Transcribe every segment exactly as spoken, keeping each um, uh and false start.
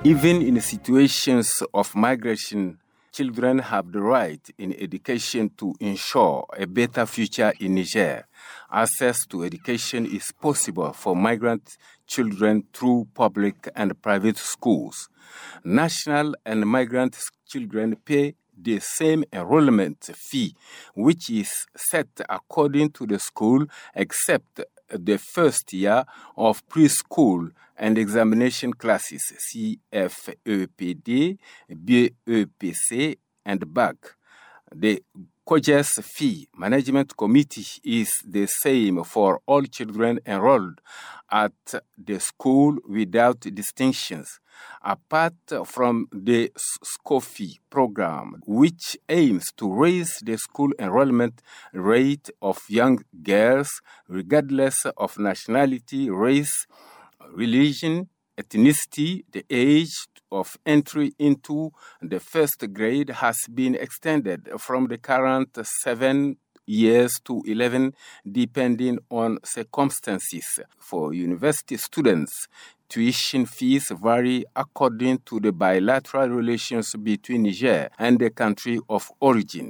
Even in situations of migration, children have the right in education to ensure a better future in Niger. Access to education is possible for migrant children through public and private schools. National and migrant children pay the same enrollment fee, which is set according to the school, except the first year of preschool and examination classes, C F E P D, B E P C, and B A C. The COGES fee management committee is the same for all children enrolled at the school without distinctions. Apart from the SCOFI program, which aims to raise the school enrollment rate of young girls regardless of nationality, race, religion, ethnicity, the age of entry into the first grade has been extended from the current seven years to eleven, depending on circumstances. For university students, tuition fees vary according to the bilateral relations between Niger and the country of origin.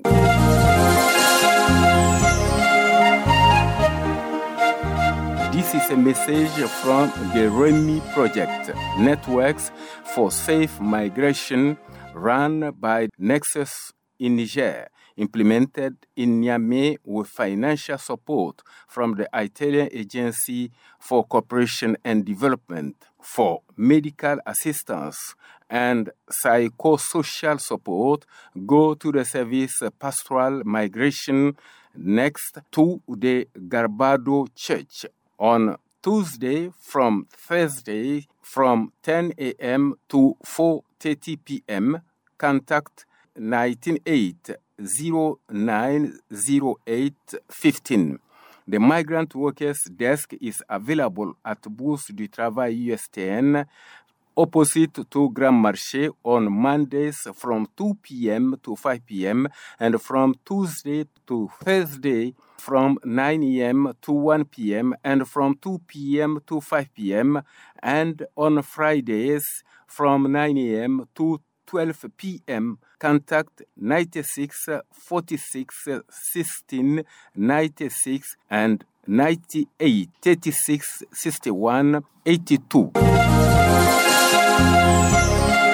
This is a message from the REMI project, Networks for Safe Migration, run by Nexus in Niger, implemented in Niamey with financial support from the Italian Agency for Cooperation and Development. For medical assistance and psychosocial support, go to the Service Pastoral Migration next to the Garbado Church on Tuesday from Thursday from ten a.m. to four thirty p.m. Contact nine eight zero nine zero eight one five. The Migrant Workers Desk is available at Bourse du Travail U S T N, opposite to Grand Marché, on Mondays from two p.m. to five p.m. and from Tuesday to Thursday from nine a.m. to one p.m. and from two p.m. to five p.m. and on Fridays from nine a.m. to twelve p.m. Contact ninety-six forty-six sixteen ninety-six and ninety-eight thirty-six sixty-one eighty-two.